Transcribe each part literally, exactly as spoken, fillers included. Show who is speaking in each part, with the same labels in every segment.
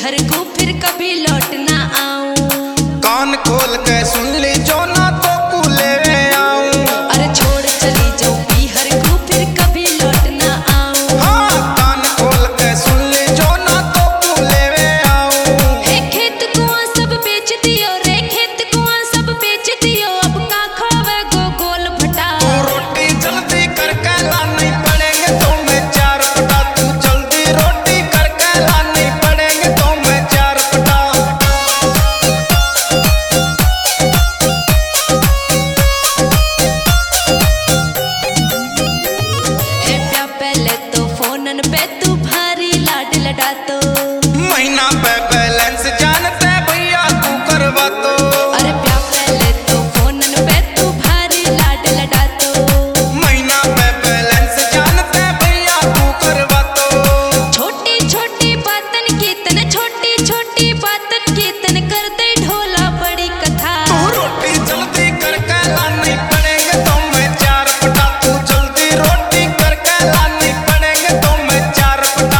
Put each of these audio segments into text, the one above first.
Speaker 1: हर को फिर कभी लौट ना आऊं।
Speaker 2: कान खोल के सुन ली जो ना तो कूले में आऊं।
Speaker 1: अरे छोड़ चली जो भी हर को फिर कभी लौट ना आऊं।
Speaker 2: हाँ कान खोल के सुन ली जो ना तो कूले में आऊं।
Speaker 1: हे खेत कुआं सब बेच दियो रे खेत कुआं सब बेच दियो अब का खावे गो गोल भटा।
Speaker 2: तू रोटी जल्दी करके लानी पड़ेंगे तो मैं चार पटा। तू जल्दी रोटी करके लानी पड़ेंगे तो मैं चार पटा।
Speaker 1: ए प्या पहले तो फोनन पे तू भारी लाड लड़ा तो।
Speaker 2: महीना पे बैलेंस जानते भैया तू करवा तो।
Speaker 1: अरे प्या पहले तो फोनन पे तू भारी लाड लड़ा तो।
Speaker 2: महीना पे बैलेंस जानते भैया तू करवा तो।
Speaker 1: छोटी छोटी बातन की तन छोटी छोटी बातन की तन कर दे ढोला बड़ी कथा।
Speaker 2: तू रोटी जल्दी करके लानी पड़ेंगे तो मैं चार पटा। तू जल्दी रोटी करके लानी पड़ेंगे तो मैं चार पटा।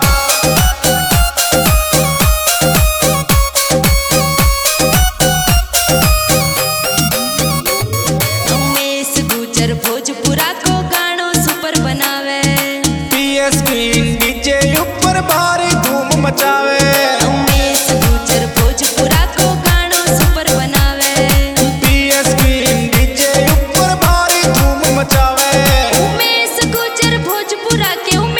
Speaker 1: उमेश गुजर भोजपुरा को गानो सुपर बनावे।
Speaker 2: पीएसपी डीजे ऊपर भारी धूम मचावे।
Speaker 1: उमेश गुजर भोजपुरा को गानो सुपर बनावे।
Speaker 2: पीएसपी डीजे ऊपर भारी धूम मचावे।
Speaker 1: उमेश गुजर भोजपुरा के